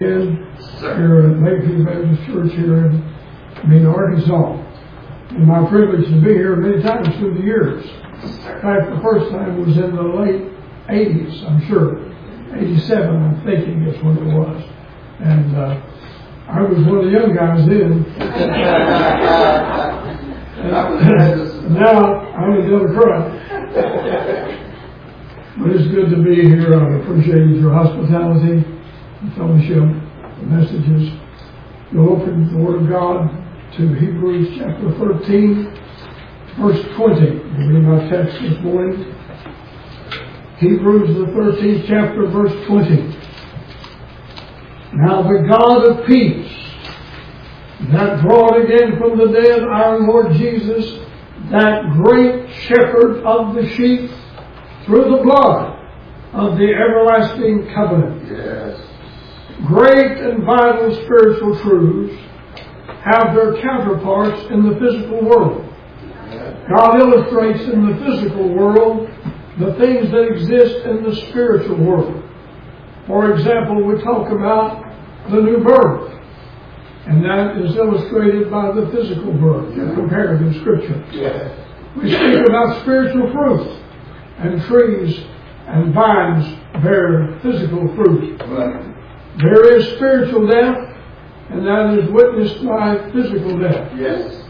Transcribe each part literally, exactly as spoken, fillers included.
in here at Lakeview Baptist Church here in Mena, Arkansas. And my privilege to be here many times through the years. In fact, the first time was in the late eighties, I'm sure. eighty-seven, I'm thinking is when it was. And uh, I was one of the young guys then. And now I'm in the other crowd. But it's good to be here. I appreciate your hospitality, the fellowship, the messages. You'll open the Word of God to Hebrews chapter thirteen, verse twenty. We'll read my text this morning. Hebrews the thirteenth chapter, verse twenty. Now the God of peace, that brought again from the dead our Lord Jesus, that great shepherd of the sheep, through the blood of the everlasting covenant. Yes. Great and vital spiritual truths have their counterparts in the physical world. Yes. God illustrates in the physical world the things that exist in the spiritual world. For example, we talk about the new birth, and that is illustrated by the physical birth in comparative scripture. Yes. We speak about spiritual fruit, and trees and vines bear physical fruit. Right. There is spiritual death, and that is witnessed by physical death. Yes.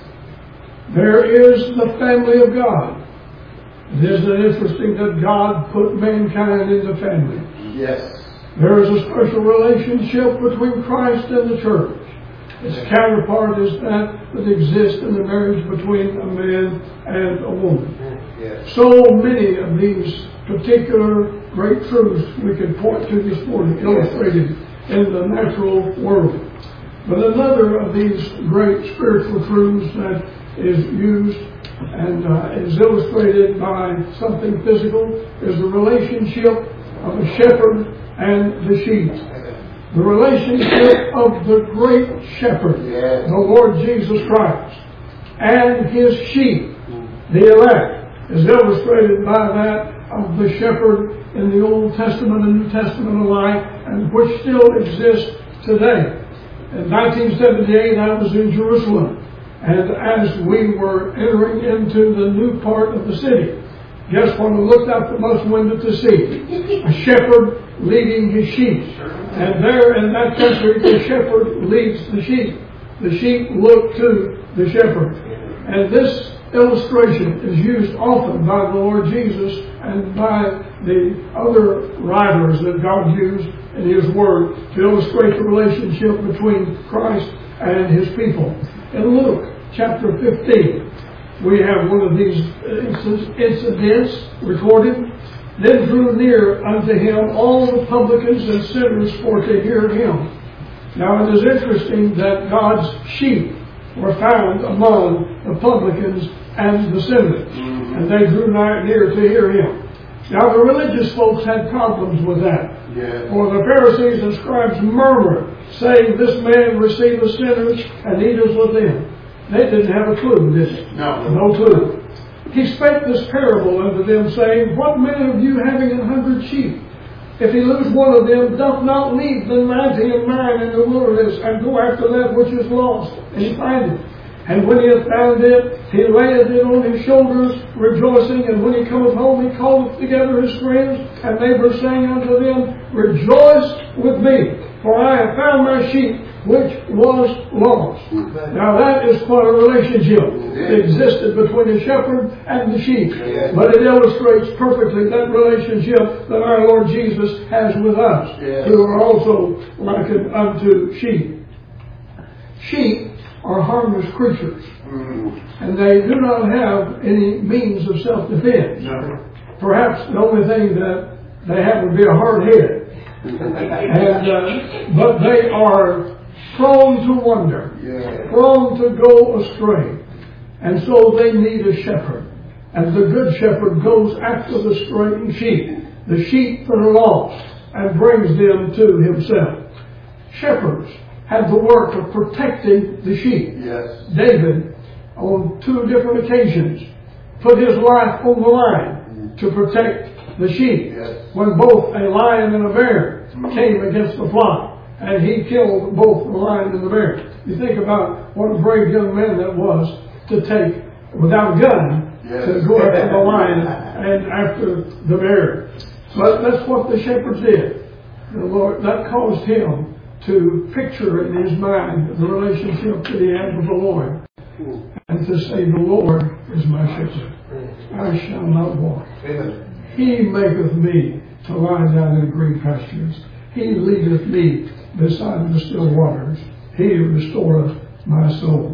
There is the family of God. Isn't it interesting that God put mankind into family? Yes. There is a special relationship between Christ and the church. Its counterpart is that that exists in the marriage between a man and a woman. Yes. So many of these particular great truths we can point to this morning, illustrated in the natural world. But another of these great spiritual truths that is used and uh, is illustrated by something physical is the relationship of a shepherd and the sheep. The relationship of the great shepherd, yes. the Lord Jesus Christ, and his sheep, the elect, is illustrated by that of the shepherd in the Old Testament and New Testament alike, and which still exists today. In nineteen seventy-eight, I was in Jerusalem, and as we were entering into the new part of the city, guess what I looked out the most window to see? A shepherd leading his sheep. And there in that country, the shepherd leads the sheep. The sheep look to the shepherd. And this illustration is used often by the Lord Jesus and by the other writers that God used in His Word to illustrate the relationship between Christ and His people. In Luke chapter fifteen, we have one of these incidents recorded. Then drew near unto him all the publicans and sinners for to hear him. Now it is interesting that God's sheep were found among the publicans and the sinners. Mm-hmm. And they drew near to hear him. Now the religious folks had problems with that. Yes. For the Pharisees and scribes murmured, saying, This man receiveth sinners and eateth with them. They didn't have a clue, did they? No. No clue. He spake this parable unto them, saying, What man of you having an hundred sheep, if he lose one of them, doth not leave the ninety and nine in the wilderness, and go after that which is lost, and he find it? And when he hath found it, he layeth it on his shoulders, rejoicing. And when he cometh home, he calleth together his friends and neighbors, saying unto them, Rejoice with me, for I have found my sheep which was lost. Mm-hmm. Now that is quite a relationship that existed between the shepherd and the sheep. Yes. But it illustrates perfectly that relationship that our Lord Jesus has with us, yes. who are also likened unto sheep. Sheep are harmless creatures, mm-hmm. and they do not have any means of self-defense. No. Perhaps the only thing that they have would be a hard head. and uh, But they are prone to wander, yeah. prone to go astray. And so they need a shepherd. And the good shepherd goes after the straying sheep, the sheep that are lost, and brings them to himself. Shepherds had the work of protecting the sheep. Yes. David, on two different occasions, put his life on the line mm-hmm. to protect the sheep. Yes. When both a lion and a bear mm-hmm. came against the flock. and he killed both the lion and the bear. You think about what a brave young man that was to take, without a gun, yes. to go after the lion and after the bear. But that's what the shepherds did. The Lord, that caused him to picture in his mind the relationship that he had with the Lord, and to say, the Lord is my shepherd, I shall not want. He maketh me to lie down in green pastures. He leadeth me beside the still waters. He restoreth my soul.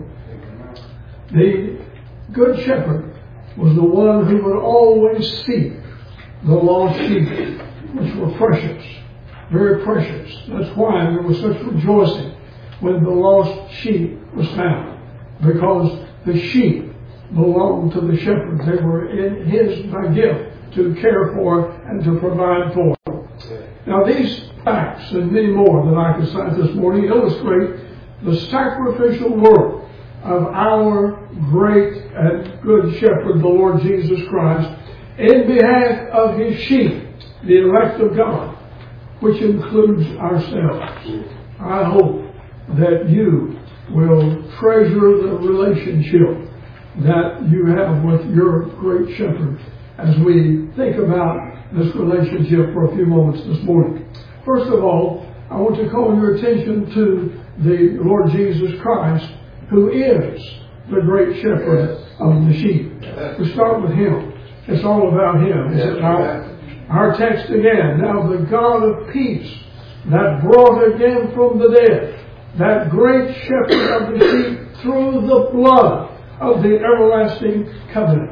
The good shepherd was the one who would always seek the lost sheep, which were precious, very precious. That's why there was such rejoicing when the lost sheep was found, because the sheep belonged to the shepherd. They were in his by gift to care for and to provide for. Now these facts and many more that I could cite this morning illustrate the sacrificial work of our great and good shepherd, the Lord Jesus Christ, in behalf of his sheep, the elect of God, which includes ourselves. I hope that you will treasure the relationship that you have with your great shepherd as we think about this relationship for a few moments this morning. First of all, I want to call your attention to the Lord Jesus Christ, who is the great shepherd of the sheep. We start with him. It's all about him, is it not? Our text again, now the God of peace that brought again from the dead that great shepherd of the sheep through the blood of the everlasting covenant.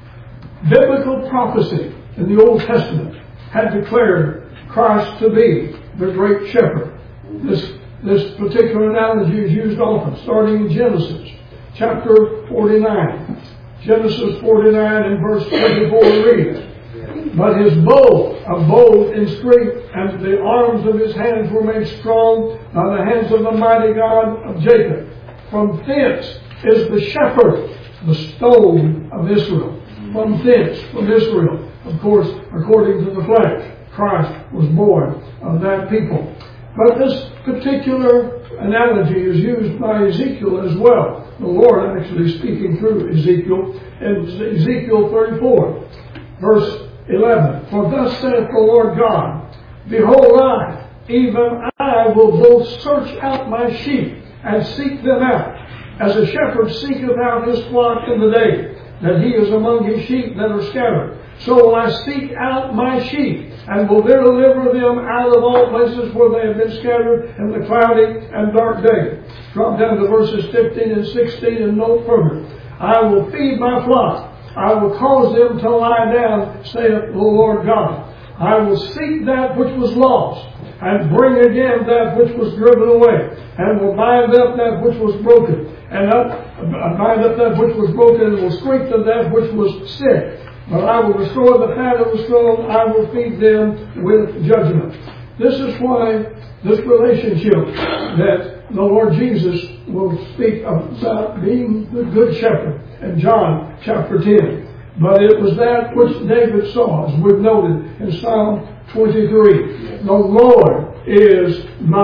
Biblical prophecy in the Old Testament had declared Christ to be the great shepherd. This, this particular analogy is used often, starting in Genesis chapter forty-nine. Genesis forty-nine and verse twenty-four reads, but his bow abode in strength, and the arms of his hands were made strong by the hands of the mighty God of Jacob. From thence is the shepherd, the stone of Israel. From thence, from Israel, of course, according to the flesh, Christ was born of that people. But this particular analogy is used by Ezekiel as well. The Lord actually speaking through Ezekiel in Ezekiel thirty-four, verse eleven. For thus saith the Lord God, behold, I, even I, will both search out my sheep and seek them out, as a shepherd seeketh out his flock in the day, that he is among his sheep that are scattered. So will I seek out my sheep, and will deliver them out of all places where they have been scattered in the cloudy and dark day. Drop down to verses fifteen and sixteen and note further. I will feed my flock. I will cause them to lie down, saith the Lord God. I will seek that which was lost, and bring again that which was driven away, and will bind up that which was broken, and up, bind up that which was broken, and will strengthen that which was sick. But I will restore the fat of the strong, I will feed them with judgment. This is why this relationship that the Lord Jesus will speak about being the good shepherd in John chapter ten. But it was that which David saw, as we've noted in Psalm twenty-three. The Lord is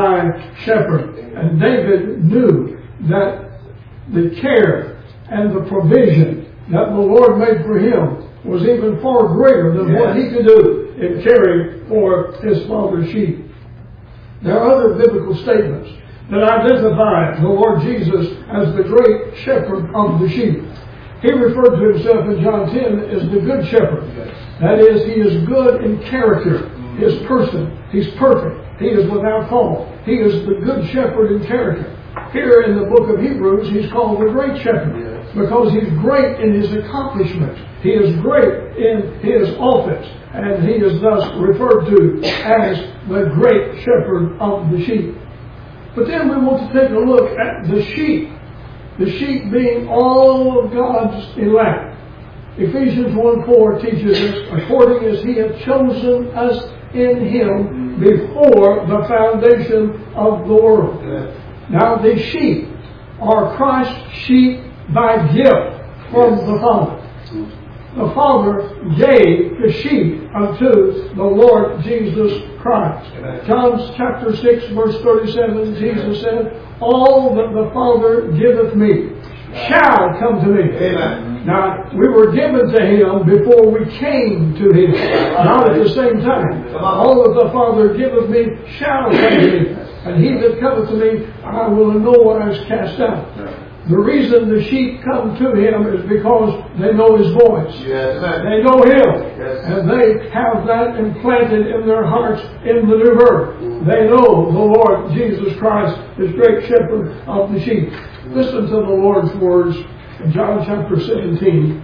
my shepherd. And David knew that the care and the provision that the Lord made for him was even far greater than yes. what he could do in caring for his father's sheep. There are other biblical statements that identify the Lord Jesus as the great shepherd of the sheep. He referred to himself in John ten as the good shepherd. That is, he is good in character, his person. He's perfect. He is without fault. He is the good shepherd in character. Here in the book of Hebrews, he's called the great shepherd because he's great in his accomplishments. He is great in his office, and he is thus referred to as the great shepherd of the sheep. But then we want to take a look at the sheep. The sheep being all of God's elect. Ephesians one four teaches us, according as he hath chosen us in him before the foundation of the world. Now the sheep are Christ's sheep by gift from the Father. the Father gave the sheep unto the Lord Jesus Christ. Amen. John chapter six, verse thirty-seven, Jesus said, all that the Father giveth me shall come to me. Amen. Now, we were given to Him before we came to Him, not at the same time. All that the Father giveth me shall come to me, and he that cometh to me, I will in no wise cast out. The reason the sheep come to Him is because they know His voice. Yes. They know Him. Yes. And they have that implanted in their hearts in the new birth. Mm. They know the Lord Jesus Christ is great shepherd of the sheep. Mm. Listen to the Lord's words in John chapter seventeen,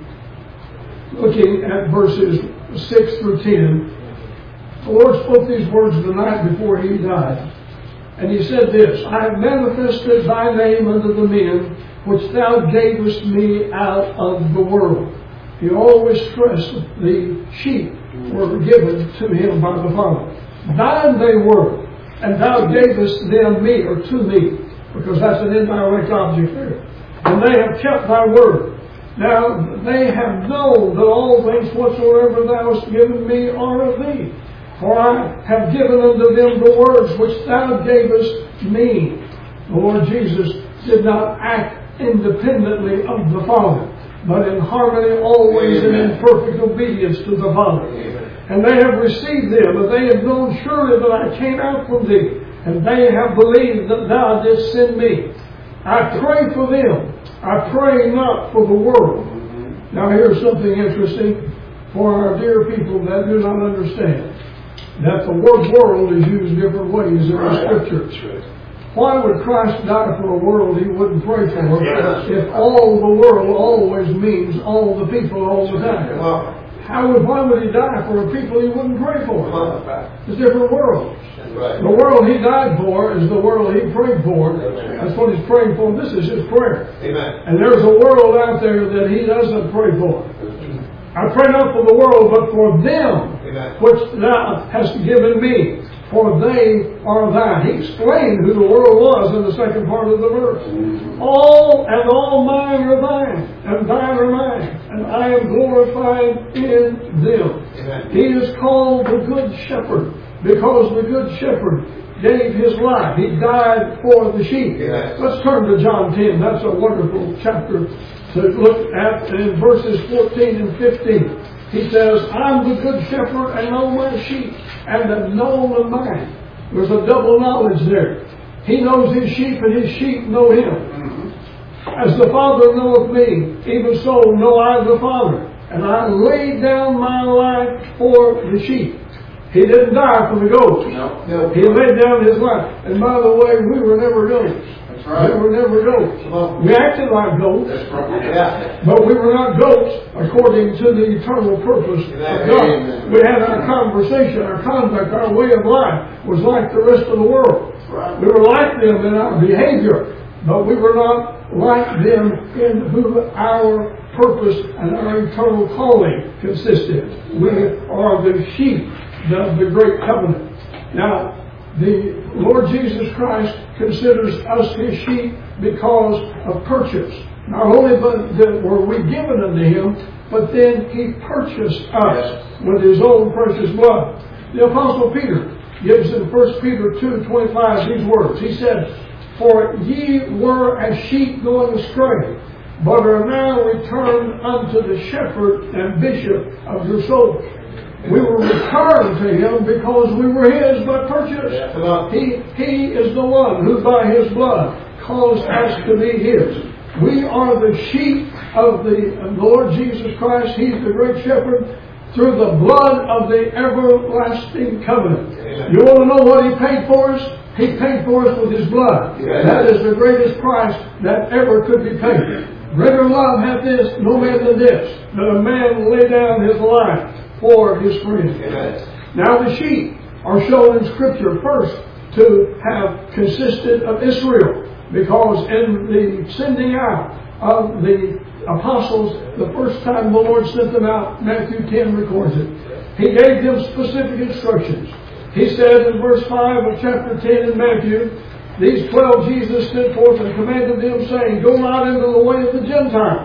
looking at verses six through ten. The Lord spoke these words the night before He died. And He said this, I have manifested Thy name unto the men which Thou gavest me out of the world. He always stressed the sheep were given to Him by the Father. Thine they were, and Thou gavest them me, or to me, because that's an indirect object there. And they have kept Thy word. Now they have known that all things whatsoever Thou hast given me are of Thee. For I have given unto them the words which Thou gavest me. The Lord Jesus did not act independently of the Father, but in harmony always Amen. And in perfect obedience to the Father. Amen. And they have received them, and they have known surely that I came out from Thee, and they have believed that Thou didst send me. I pray for them. I pray not for the world. Mm-hmm. Now here's something interesting for our dear people that do not understand. That the word world is used different ways in the Scriptures. Right. Why would Christ die for a world He wouldn't pray for yes. if all the world always means all the people all the time? How would, why would He die for a people He wouldn't pray for? It's different worlds. Right. The world He died for is the world He prayed for. That's what He's praying for. This is His prayer. Amen. And there's a world out there that He doesn't pray for. I pray not for the world, but for them Amen. Which Thou hast given me, for they are Thine. He explained who the world was in the second part of the verse. Mm-hmm. All and all mine are Thine, and Thine are mine, and I am glorified in them. Amen. He is called the Good Shepherd, because the Good Shepherd gave His life. He died for the sheep. Yes. Let's turn to John ten. That's a wonderful chapter to look at in verses fourteen and fifteen. He says, I'm the good shepherd and know my sheep, and have known of mine. There's a double knowledge there. He knows His sheep, and His sheep know Him. Mm-hmm. As the Father knoweth me, even so know I the Father, and I lay down my life for the sheep. He didn't die for the goats. No. No. He laid down His life. And by the way, we were never goats. That's right. We were never goats. We acted like goats. That's right. Yeah. But we were not goats according to the eternal purpose of God. Amen. We had our conversation, our conduct, our way of life was like the rest of the world. Right. We were like them in our behavior, but we were not like them in who our purpose and our eternal calling consisted. We are the sheep of the great covenant. Now, the Lord Jesus Christ considers us His sheep because of purchase. Not only were we given unto Him, but then He purchased us with His own precious blood. The Apostle Peter gives in First Peter two twenty-five these words. He said, For ye were as sheep going astray, but are now returned unto the shepherd and bishop of your souls. We were returned to Him because we were His by purchase. He, he is the one who by His blood caused us to be His. We are the sheep of the Lord Jesus Christ. He's the great shepherd through the blood of the everlasting covenant. Amen. You want to know what He paid for us? He paid for us with His blood. Yes. That is the greatest price that ever could be paid. Greater love hath this, no man than this, that a man lay down his life for his friends. Amen. Now the sheep are shown in Scripture first to have consisted of Israel, because in the sending out of the apostles, the first time the Lord sent them out, Matthew ten records it. He gave them specific instructions. He said in verse five of chapter ten in Matthew, these twelve Jesus sent forth and commanded them, saying, Go not into the way of the Gentiles,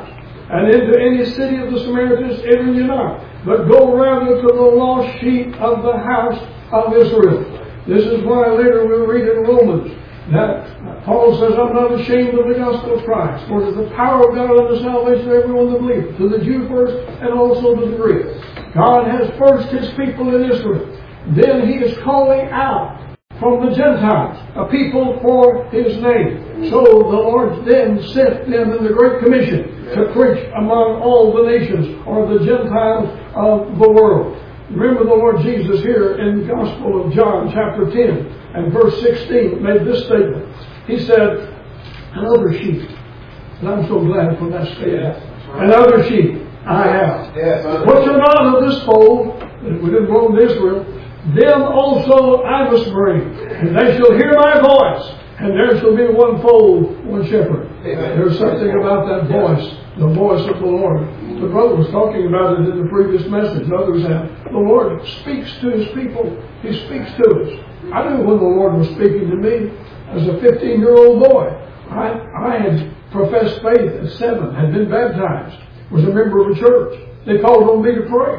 and into any city of the Samaritans enter ye not, but go rather to the lost sheep of the house of Israel. This is why later we'll read in Romans that Paul says, I'm not ashamed of the gospel of Christ, for it is the power of God unto salvation of everyone that believeth, to the Jew first and also to the Greek. God has first His people in Israel. Then He is calling out from the Gentiles a people for His name. So the Lord then sent them in the Great Commission to preach among all the nations, or the Gentiles of the world. Remember the Lord Jesus here in the Gospel of John chapter ten and verse sixteen made this statement. He said, another sheep, and I'm so glad for that statement, another sheep I have, which are not of this fold, we didn't belong to Israel, them also I must bring, and they shall hear my voice, and there shall be one fold, one shepherd. There's something about that voice, the voice of the Lord. The brother was talking about it in the previous message. Others have. The Lord speaks to His people. He speaks to us. I knew when the Lord was speaking to me as a fifteen-year-old boy. I, I had professed faith at seven, had been baptized, was a member of a church. They called on me to pray.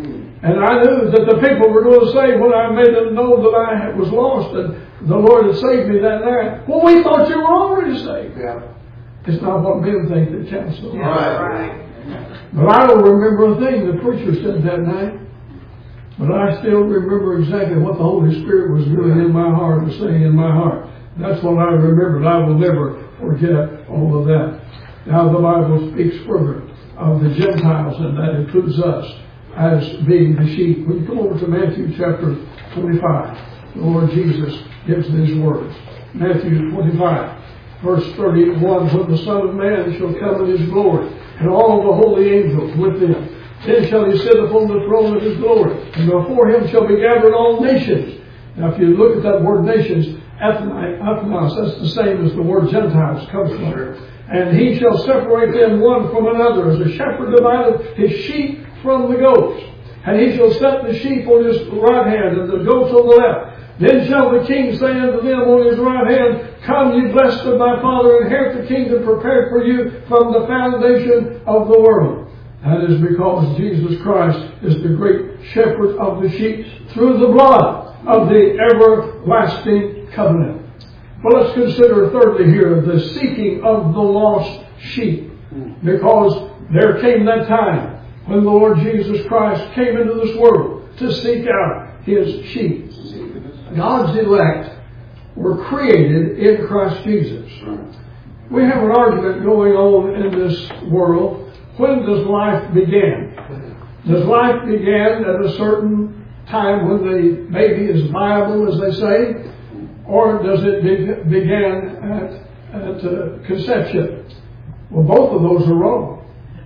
And I knew that the people were going to say when I made them know that I was lost and the Lord had saved me that night, well, we thought you were already saved. Yeah. It's not what men think that counts. Yeah, right. But I don't remember a thing the preacher said that night. But I still remember exactly what the Holy Spirit was doing in my heart and saying in my heart. That's what I remembered. I will never forget all of that. Now the Bible speaks further of the Gentiles, and that includes us as being the sheep. When you come over to Matthew chapter twenty-five, the Lord Jesus gives these words. Matthew twenty-five, verse thirty-one, when the Son of Man shall come in His glory, and all the holy angels with Him, then shall He sit upon the throne of His glory, and before Him shall be gathered all nations. Now if you look at that word nations, ethnos, that's the same as the word Gentiles comes from. And He shall separate them one from another, as a shepherd divideth his sheep from the goats. And He shall set the sheep on His right hand, and the goats on the left. Then shall the King say unto them on His right hand, Come, ye blessed of my Father, inherit the kingdom prepared for you from the foundation of the world. That is because Jesus Christ is the great shepherd of the sheep through the blood of the everlasting covenant. Well, let's consider thirdly here the seeking of the lost sheep. Because there came that time when the Lord Jesus Christ came into this world to seek out His sheep. God's elect were created in Christ Jesus. We have an argument going on in this world. When does life begin? Does life begin at a certain time when the baby is viable, as they say? Or does it be, begin at, at uh, conception? Well, both of those are wrong.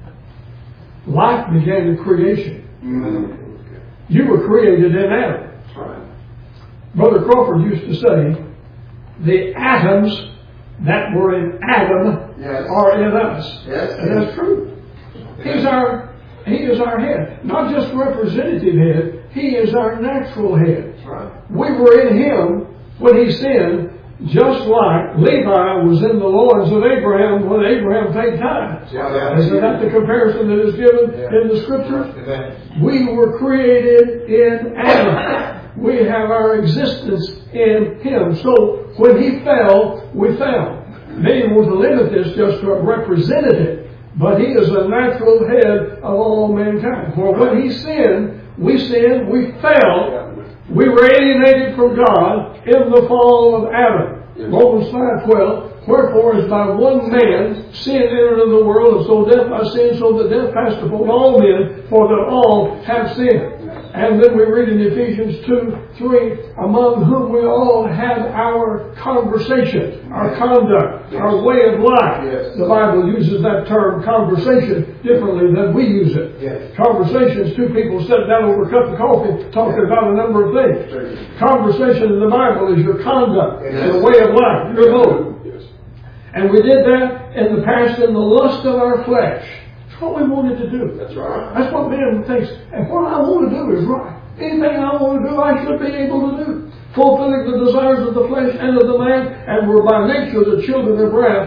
Life began in creation. Mm-hmm. You were created in Adam. Right. Brother Crawford used to say, the atoms that were in Adam yes. are in us. Yes. And that's true. He's our, he is our head. Not just representative head, He is our natural head. Right. We were in Him when He sinned, just like Levi was in the loins of Abraham when Abraham paid tithes. Yeah, Isn't that the comparison that is given yeah. in the Scriptures? Yeah. We were created in Adam. We have our existence in Him. So when He fell, we fell. Many want to limit this just to a representative, but He is a natural head of all mankind. For when He sinned, we sinned, we fell. We were alienated from God in the fall of Adam. Yes. Romans five twelve. Wherefore, as by one man sin entered into the world, and so death by sin, so that death passed upon all men, for that all have sinned. And then we read in Ephesians two three, among whom we all have our conversation, our conduct, yes. our way of life. Yes. The Bible uses that term conversation differently than we use it. Yes. Conversation is two people sitting down over a cup of coffee talking yes. about a number of things. Yes. Conversation in the Bible is your conduct, yes. your way of life, your mode. Yes. And we did that in the past in the lust of our flesh. That's what we wanted to do. That's right. That's what man thinks. And what I want to do is right. Anything I want to do, I should be able to do. Fulfilling the desires of the flesh and of the man, and we're by nature the children of wrath,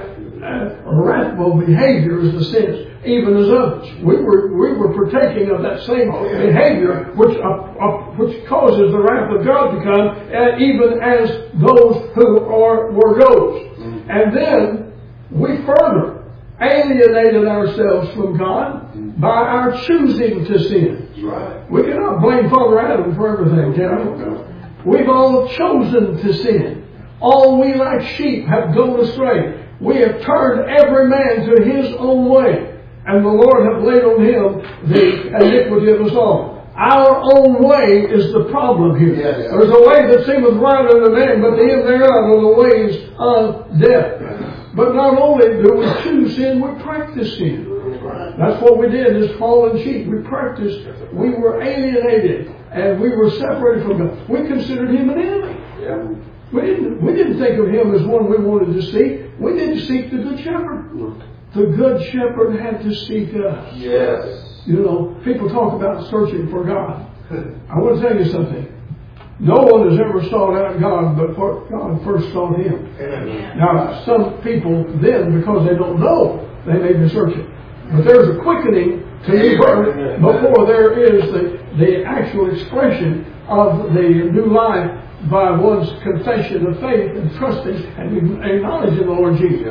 uh, wrathful behavior is the sense, even as others. We were we were partaking of that same oh, yeah. behavior, which uh, uh, which causes the wrath of God to come, uh, even as those who are were those. Mm-hmm. And then we further alienated ourselves from God mm-hmm. by our choosing to sin. Right. We cannot blame Father Adam for everything, can we? No. We've all chosen to sin. All we like sheep have gone astray. We have turned every man to his own way, and the Lord hath laid on him the iniquity of us all. Our own way is the problem here. Yes. There's a way that seemeth right unto man, but the end thereof are the ways of death. Yes. But not only do we choose sin, we practice sin. That's what we did as fallen sheep. We practiced. We were alienated, and we were separated from God. We considered him an enemy. Yeah. We didn't, we didn't think of him as one we wanted to seek. We didn't seek the Good Shepherd. The Good Shepherd had to seek us. Yes. You know, people talk about searching for God. I want to tell you something. No one has ever sought out God, but God first sought him. Amen. Now, some people then, because they don't know, they may be searching. But there's a quickening to new birth before there is the, the actual expression of the new life by one's confession of faith and trusting and acknowledging the Lord Jesus.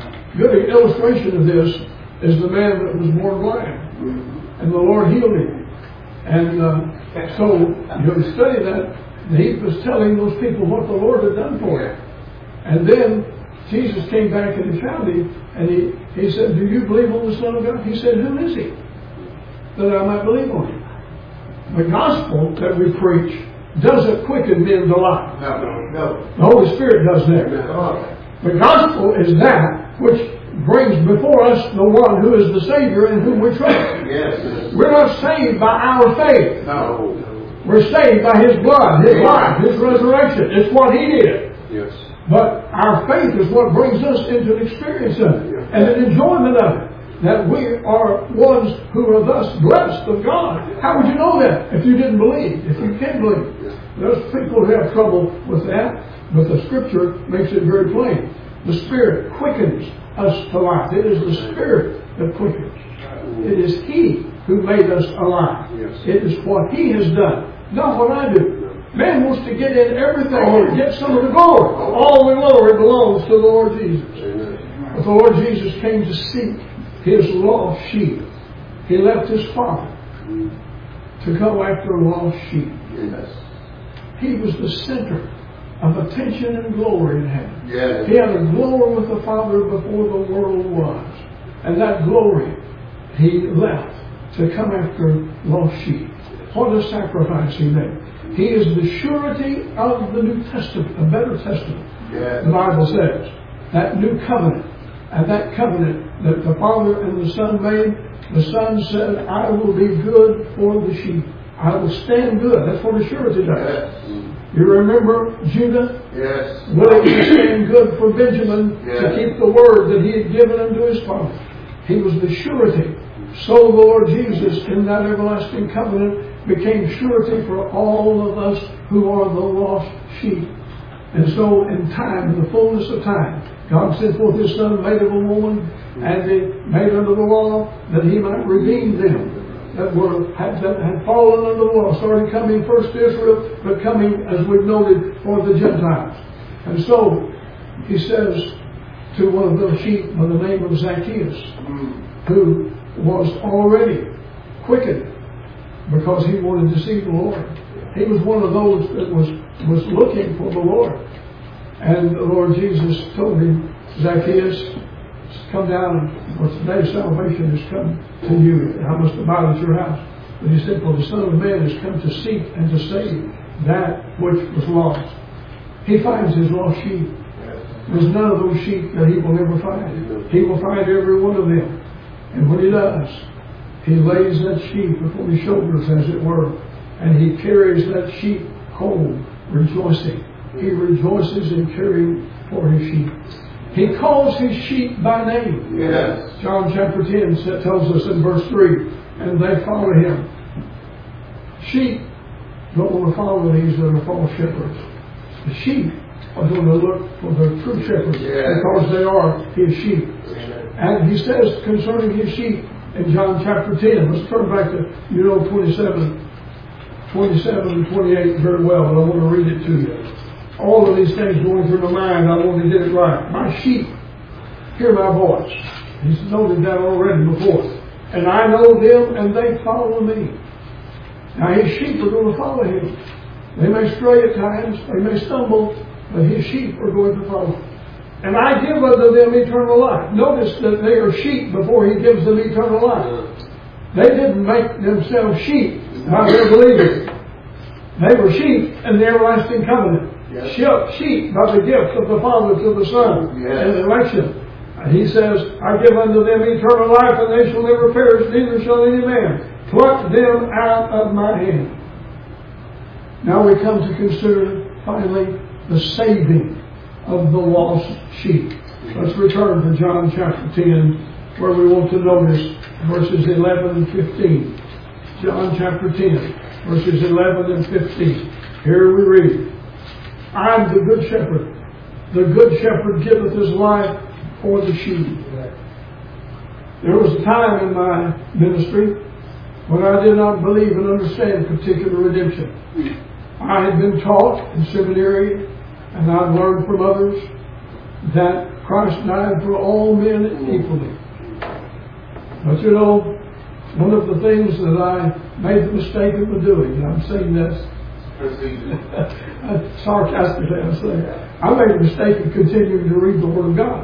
Good illustration of this is the man that was born blind, and the Lord healed him. And uh, so you study that. He was telling those people what the Lord had done for him. And then Jesus came back and he found him, and he, he said, "Do you believe on the Son of God?" He said, "Who is he, that I might believe on him?" The gospel that we preach doesn't quicken men to life. No, no, no. The Holy Spirit does that. The gospel is that which brings before us the one who is the Savior in whom we trust. Yes. We're not saved by our faith. No. We're saved by His blood, His life, His resurrection. It's what He did. Yes. But our faith is what brings us into an experience of it and an enjoyment of it. That we are ones who are thus blessed of God. How would you know that if you didn't believe? If you can't believe? There's people who have trouble with that, but the Scripture makes it very plain. The Spirit quickens us to life. It is the Spirit that quickens. It is He who made us alive. It is what He has done, not what I do. Man wants to get in everything and get some of the glory. All the glory belongs to the Lord Jesus. But the Lord Jesus came to seek His lost sheep. He left His Father to go after lost sheep. Yes. He was the center of attention and glory in heaven. Yes. He had a glory with the Father before the world was. And that glory He left to come after lost sheep. What a sacrifice He made. He is the surety of the New Testament, a better testament. Yes. The Bible says. That new covenant. And that covenant that the Father and the Son made, the Son said, "I will be good for the sheep. I will stand good." That's what a surety does. Yes. You remember Judah? Yes. Willing to stand good for Benjamin, yes, to keep the word that he had given unto his father. He was the surety. So the Lord Jesus, in that everlasting covenant, became surety for all of us who are the lost sheep. And so in time, in the fullness of time, God sent forth His Son, made of a woman, and He made under the law, that He might redeem them that were had, that had fallen under the law, started coming first to Israel, but coming, as we've noted, for the Gentiles. And so He says to one of those sheep by the name of Zacchaeus, who was already quickened because he wanted to see the Lord. He was one of those that was was looking for the Lord. And the Lord Jesus told him, "Zacchaeus, come down, for today salvation has come to you. I must abide at your house." But He said, "For the Son of Man has come to seek and to save that which was lost." He finds His lost sheep. There's none of those sheep that He will never find. He will find every one of them. And when He does, He lays that sheep upon His shoulders, as it were, and He carries that sheep home rejoicing. He rejoices in caring for His sheep. He calls His sheep by name. Yes. John chapter ten tells us in verse three, "And they follow Him." Sheep don't want to follow these that are false shepherds. The sheep are going to look for the true shepherd, yeah. because they are his sheep. And he says concerning his sheep in John chapter ten, let's turn back to, you know, twenty-seven, twenty-seven and twenty-eight very well, but I want to read it to you. All of these things going through my mind, I want to get it right. My sheep hear my voice. He's noted that already before. And I know them, and they follow me. Now his sheep are going to follow him. They may stray at times, they may stumble, but his sheep are going to follow. And I give unto them eternal life. Notice that they are sheep before he gives them eternal life. They didn't make themselves sheep by their believing. They were sheep in the everlasting covenant. Yes. Sheep by the gift of the Father to the Son, yes. and election. And he says, I give unto them eternal life, and they shall never perish, neither shall any man pluck them out of my hand. Now we come to consider finally the saving of the lost sheep. Let's return to John chapter ten, where we want to notice verses eleven and fifteen. John chapter ten, verses eleven and fifteen. Here we read, I am the good shepherd. The good shepherd giveth his life for the sheep. There was a time in my ministry when I did not believe and understand particular redemption. I had been taught in seminary, and I'd learned from others, that Christ died for all men equally. But you know, one of the things that I made the mistake of doing, and I'm saying this sarcastically, I say, I made the mistake of continuing to read the Word of God.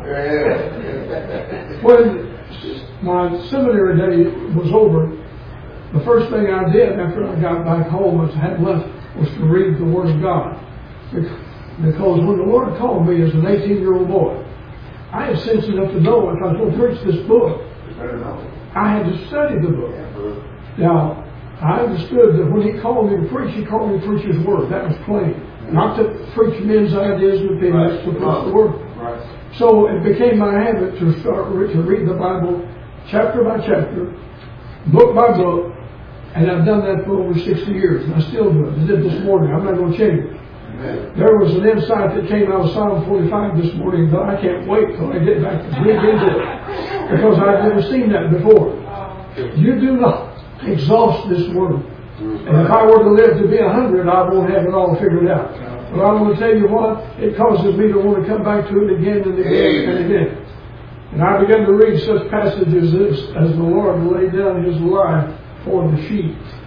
When my seminary day was over, the first thing I did after I got back home was had left was to read the Word of God. Because when the Lord called me as an eighteen-year-old boy, I had sense enough to know if I was going to preach this book, I had to study the book. Now, I understood that when he called me to preach, he called me to preach his Word. That was plain. Not to preach men's ideas and opinions, right. to preach the Word. Right. So it became my habit to start to read the Bible chapter by chapter, book by book, and I've done that for over sixty years, and I still do it. I did this morning. I'm not going to change it. Amen. There was an insight that came out of Psalm forty-five this morning that I can't wait till I get back to dig into it, because I've never seen that before. You do not exhaust this Word. And if I were to live to be a hundred, I won't have it all figured out. But I'm going to tell you what, it causes me to want to come back to it again and again and again. And I began to read such passages as, as the Lord laid down his life for the sheep.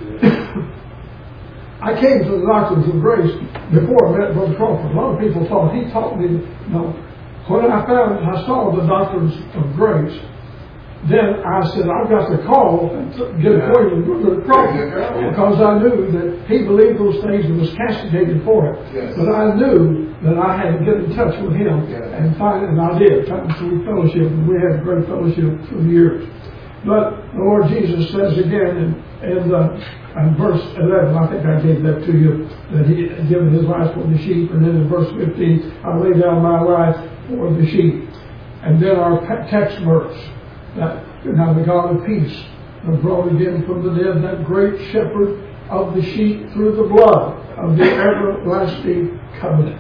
I came to the doctrines of grace before I met Brother Crawford. A lot of people thought he taught me. No. When I found, I saw the doctrines of grace, then I said, I've got to call and get acquainted with Brother Crawford, because I knew that he believed those things and was castigated for it. Yes. But I knew that I had to get in touch with him yes. and find, and I did, find sweet fellowship, and we had great fellowship for years. But the Lord Jesus says again in, in, uh, in verse eleven, I think I gave that to you, that he had given his life for the sheep, and then in verse fifteen, I lay down my life for the sheep. And then our text verse, that now the God of peace that brought again from the dead that great shepherd of the sheep through the blood of the everlasting covenant.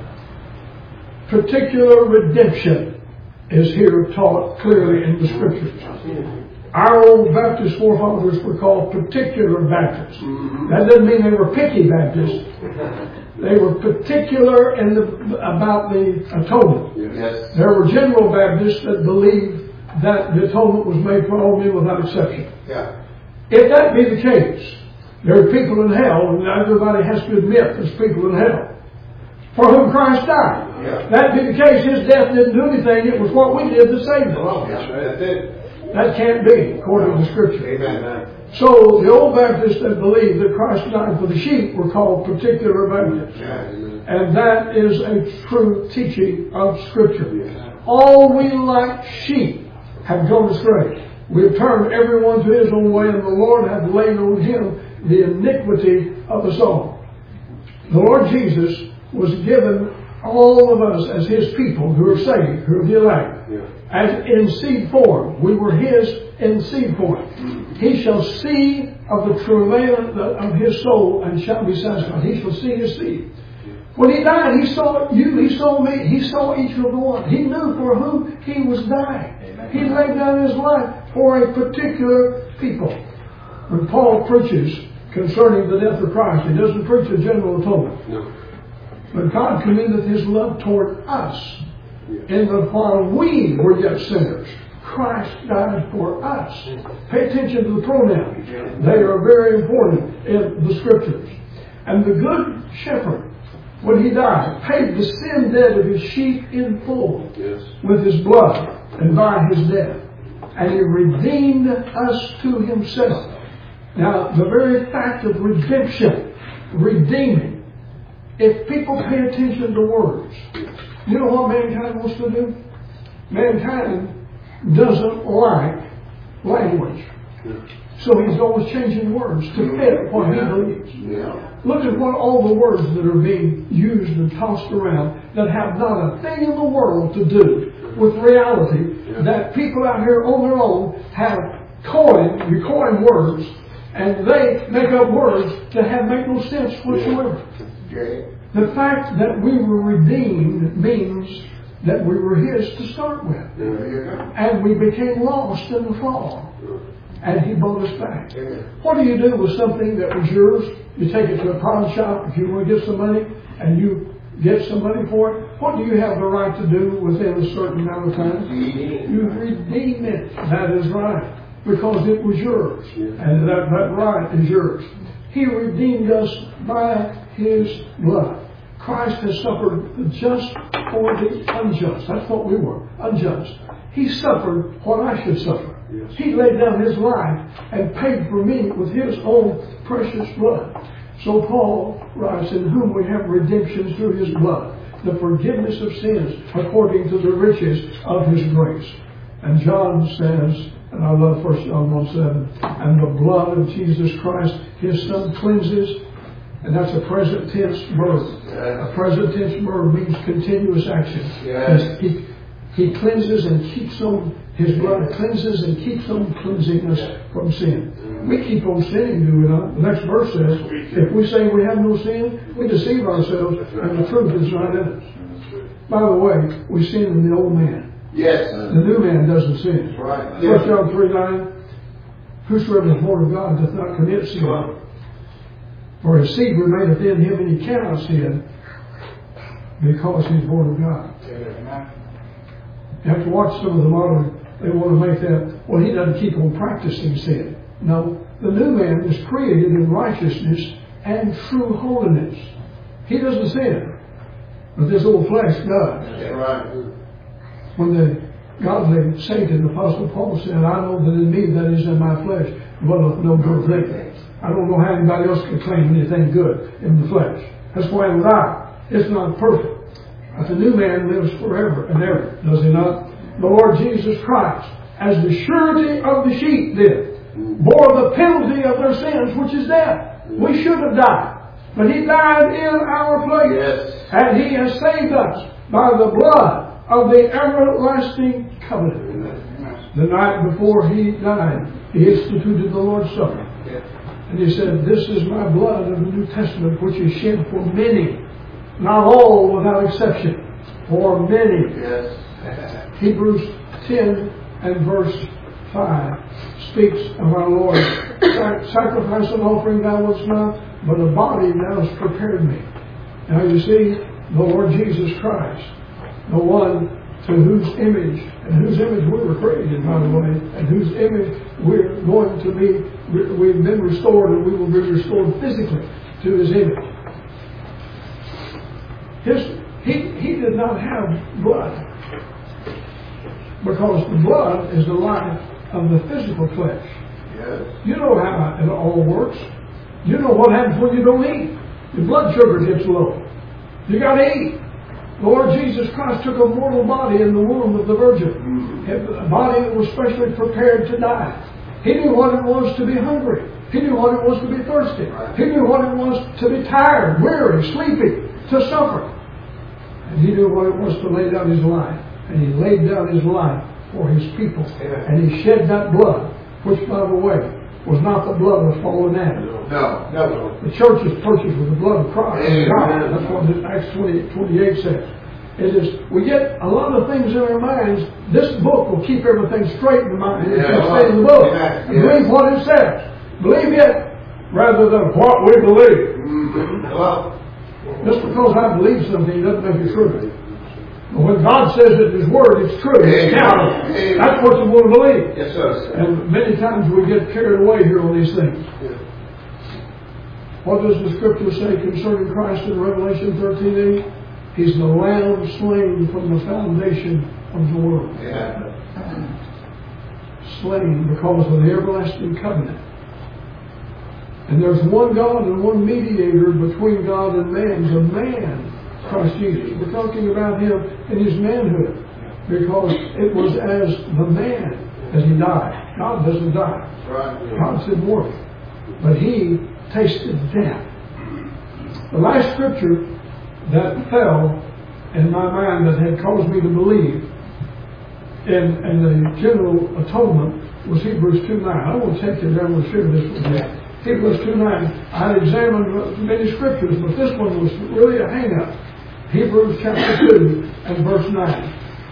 Particular redemption is here taught clearly in the Scriptures. Our old Baptist forefathers were called particular Baptists. That doesn't mean they were picky Baptists. They were particular in the, about the atonement. Yes. There were general Baptists that believed that the atonement was made for all men without exception. Yeah. If that be the case, there are people in hell, and everybody has to admit there's people in hell, for whom Christ died. Yeah. That be the case, his death didn't do anything, it was what we did to save them. Oh, that's right. That's it. That can't be, according to Scripture. Amen. So the old Baptists that believed that Christ died for the sheep were called particular Baptists. Yeah. And that is a true teaching of Scripture. Yeah. All we like sheep have gone astray. We have turned everyone to his own way, and the Lord hath laid on him the iniquity of us all. The Lord Jesus was given all of us as his people who are saved, who are the elect, yeah. as in seed form. We were his in seed form. He shall see of the travail of his soul and shall be satisfied. He shall see his seed. When he died, he saw you, he saw me, he saw each of the one. He knew for whom he was dying. Amen. He laid down his life for a particular people. When Paul preaches concerning the death of Christ, he doesn't preach a general atonement. No. But God commendeth his love toward us, yes, in that while we were yet sinners, Christ died for us. Pay attention to the pronouns. They are very important in the Scriptures. And the good shepherd, when he died, paid the sin debt of his sheep in full, yes, with his blood and by his death. And he redeemed us to himself. Now, the very fact of redemption, redeeming, if people pay attention to words, you know what mankind wants to do? Mankind doesn't like language. So he's always changing words to fit what he believes. Yeah. Look at what all the words that are being used and tossed around that have not a thing in the world to do with reality, yeah, that people out here on their own have coined, you coin words, and they make up words that have make no sense whatsoever. Yeah. The fact that we were redeemed means that we were his to start with. Yeah. And we became lost in the fall. And he brought us back. Yeah. What do you do with something that was yours? You take it to a pawn shop if you want to get some money, and you get some money for it. What do you have the right to do within a certain amount of time? You redeem it. That is right. Because it was yours. Yeah. And that, that right is yours. He redeemed us by his blood. Christ has suffered the just for the unjust. That's what we were, unjust. He suffered what I should suffer. Yes. He laid down his life and paid for me with his own precious blood. So Paul writes, in whom we have redemption through his blood, the forgiveness of sins according to the riches of his grace. And John says, and I love First John one seven, and the blood of Jesus Christ, his Son, cleanses. And that's a present tense verb. Yes. A present tense verb means continuous action. Yes. He, he cleanses and keeps on, his blood cleanses and keeps on cleansing us from sin. We keep on sinning, do we not? The next verse says, if we say we have no sin, we deceive ourselves and the truth is not in us. By the way, we sin in the old man. Yes. The new man doesn't sin. Right. First John three nine, whosoever is born of God doth not commit sin. Right. For his seed remaineth in him, and he cannot sin because he's born of God. Amen. You have to watch some of the modern, they want to make that, well, he doesn't keep on practicing sin. No, the new man is created in righteousness and true holiness. He doesn't sin, but this old flesh does. That's right. When the godly saint and apostle Paul said, I know that in me, that is in my flesh, dwelleth no good thing. I don't know how anybody else can claim anything good in the flesh. That's why it was I. It's not perfect. But the new man lives forever and ever, does he not? The Lord Jesus Christ, as the surety of the sheep did, bore the penalty of their sins, which is death. We should have died. But he died in our place. Yes. And he has saved us by the blood of the everlasting covenant. Amen. The night before he died, he instituted the Lord's Supper. Yes. And he said, this is my blood of the New Testament, which is shed for many, not all without exception, for many. Yes. Hebrews ten and verse five speaks of our Lord. Sacrifice and offering thou wouldst not, but a body thou hast prepared me. Now you see, the Lord Jesus Christ, the one to whose image, and whose image we were created, by the way, and whose image we're going to be, we've been restored, and we will be restored physically to his image. His, he, he did not have blood, because the blood is the life of the physical flesh. Yes. You know how it all works. You know what happens when you don't eat. Your blood sugar gets low. You got to eat. The Lord Jesus Christ took a mortal body in the womb of the Virgin, a body that was specially prepared to die. He knew what it was to be hungry. He knew what it was to be thirsty. He knew what it was to be tired, weary, sleepy, to suffer. And he knew what it was to lay down his life. And he laid down his life for his people. And he shed that blood, which, by the way, was not the blood of fallen Adam. No, no. The church is purchased with the blood of Christ. God. That's what Acts twenty, twenty-eight says. It is, we get a lot of things in our minds. This book will keep everything straight in the mind. If you stay in the book and believe what it says. Believe it rather than what we believe. Mm-hmm. Well, just because I believe something doesn't make it true. But when God says it in His Word, it's true. It's counted. That's what you want to believe. Yes, sir. And many times we get carried away here on these things. Yeah. What does the Scripture say concerning Christ in Revelation thirteen eight? He's the Lamb slain from the foundation of the world. Yeah. Slain because of the everlasting covenant. And there's one God and one mediator between God and man, the man, Christ Jesus. We're talking about Him in His manhood because it was as the man that He died. God doesn't die. Right. God's immortal. But He tasted death. The last scripture that fell in my mind that had caused me to believe in, in the general atonement was Hebrews two nine. I want to take you there and we'll share this with you. Hebrews two nine. I had examined many scriptures, but this one was really a hang-up. Hebrews chapter two and verse nine.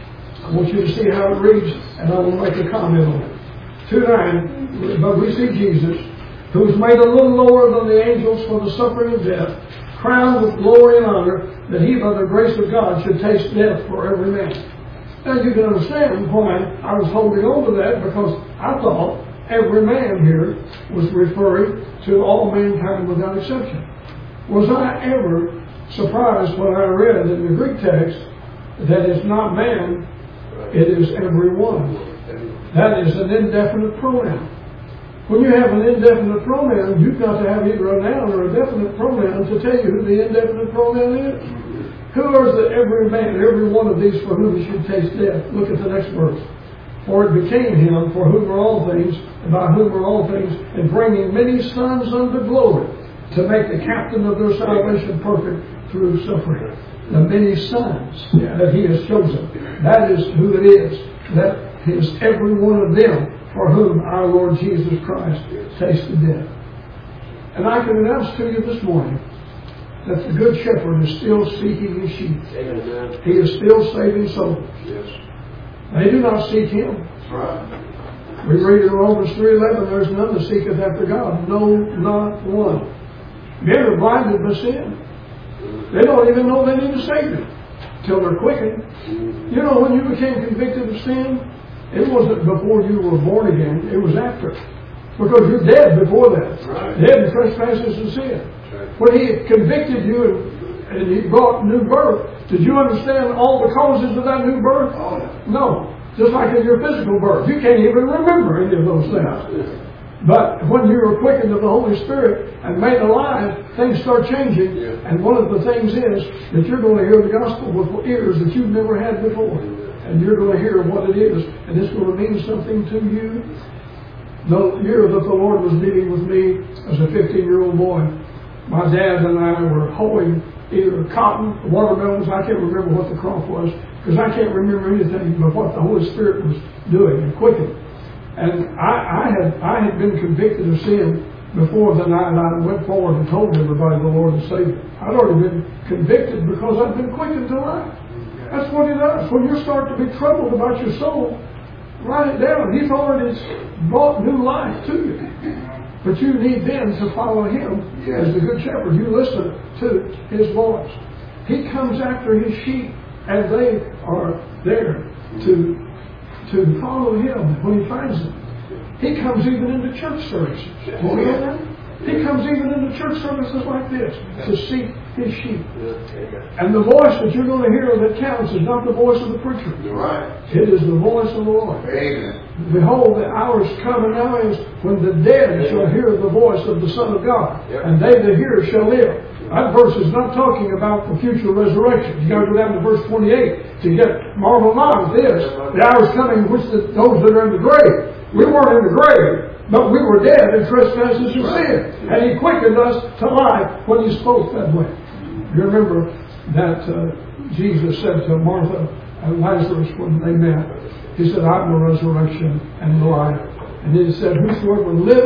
I want you to see how it reads, and I will make a comment on it. two nine. But we see Jesus, who was made a little lower than the angels for the suffering of death, crowned with glory and honor, that He, by the grace of God, should taste death for every man. Now you can understand why I was holding on to that, because I thought every man here was referring to all mankind without exception. Was I ever surprised when I read in the Greek text that it's not man, it is everyone. That is an indefinite pronoun. When you have an indefinite pronoun, you've got to have either a noun or a definite pronoun to tell you who the indefinite pronoun is. Who is the every man, every one of these for whom He should taste death? Look at the next verse. For it became Him for whom are all things, and by whom are all things, and bringing many sons unto glory, to make the captain of their salvation perfect through suffering. The many sons that He has chosen. That is who it is. That is every one of them for whom our Lord Jesus Christ tasted death. And I can announce to you this morning that the Good Shepherd is still seeking His sheep. Amen. He is still saving souls. Yes. They do not seek Him. That's right. We read in Romans three eleven, there's none that seeketh after God. No, not one. Men are blinded by sin. They don't even know they need a Savior till they're quickened. You know, when you became convicted of sin, it wasn't before you were born again, it was after. Because you're dead before that. Right. Dead in trespasses and sin. Right. When He convicted you and, and He brought new birth, did you understand all the causes of that new birth? Oh, no. Just like in your physical birth. You can't even remember any of those things. But when you were quickened of the Holy Spirit and made alive, things start changing. Yeah. And one of the things is that you're going to hear the gospel with ears that you've never had before. And you're going to hear what it is. And it's going to mean something to you. The year that the Lord was dealing with me as a fifteen-year-old boy, my dad and I were hoeing either cotton, watermelons. I can't remember what the crop was, because I can't remember anything but what the Holy Spirit was doing and quickening. And I, I had I had been convicted of sin before the night I went forward and told everybody the Lord and Savior. I'd already been convicted because I'd been quickened to life. That's what He does. When you start to be troubled about your soul, write it down. He's already brought new life to you. But you need then to follow Him yes. as the Good Shepherd. You listen to His voice. He comes after His sheep, and they are there to to follow Him when He finds them. He comes even into church services. Oh, yeah. He comes even into church services like this to seek His sheep. And the voice that you're going to hear that counts is not the voice of the preacher. Right. It is the voice of the Lord. Amen. Behold, the hour is coming now is when the dead shall hear the voice of the Son of God, and they that hear shall live. That verse is not talking about the future resurrection. You got to go down to verse twenty-eight to get marvel not at this. The hour is coming which the, those that are in the grave. We weren't in the grave, but we were dead in trespasses and sin. And He quickened us to life when He spoke that way. You remember that uh, Jesus said to Martha and Lazarus when they met, He said, I'm the resurrection and the life. And He said, whosoever liveth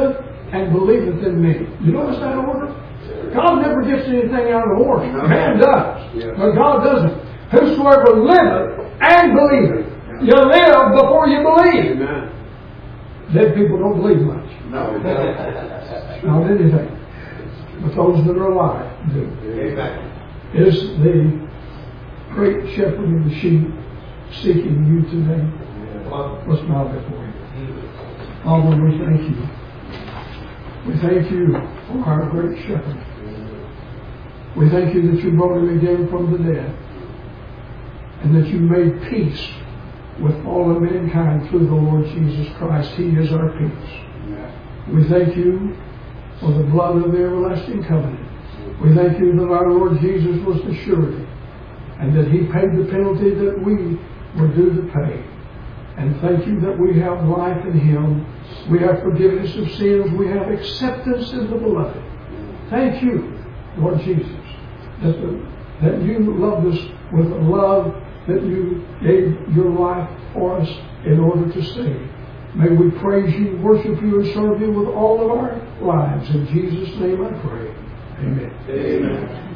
and believeth in me. You notice that order? God never gets anything out of order. Man does. But God doesn't. Whosoever liveth and believeth. You live before you believe. Dead people don't believe much. No. Not anything. But those that are alive do. Is the great shepherd of the sheep seeking you today? Let's bow before you. Father, we thank you. We thank you for our great shepherd. We thank you that you brought him again from the dead, and that you made peace with all of mankind through the Lord Jesus Christ. He is our peace. We thank you for the blood of the everlasting covenant. We thank you that our Lord Jesus was the surety, and that he paid the penalty that we were due to pay. And thank you that we have life in him. We have forgiveness of sins. We have acceptance in the beloved. Thank you, Lord Jesus, that, the, that you loved us with a love that you gave your life for us in order to save. May we praise you, worship you, and serve you with all of our lives. In Jesus' name I pray. Amen. Amen.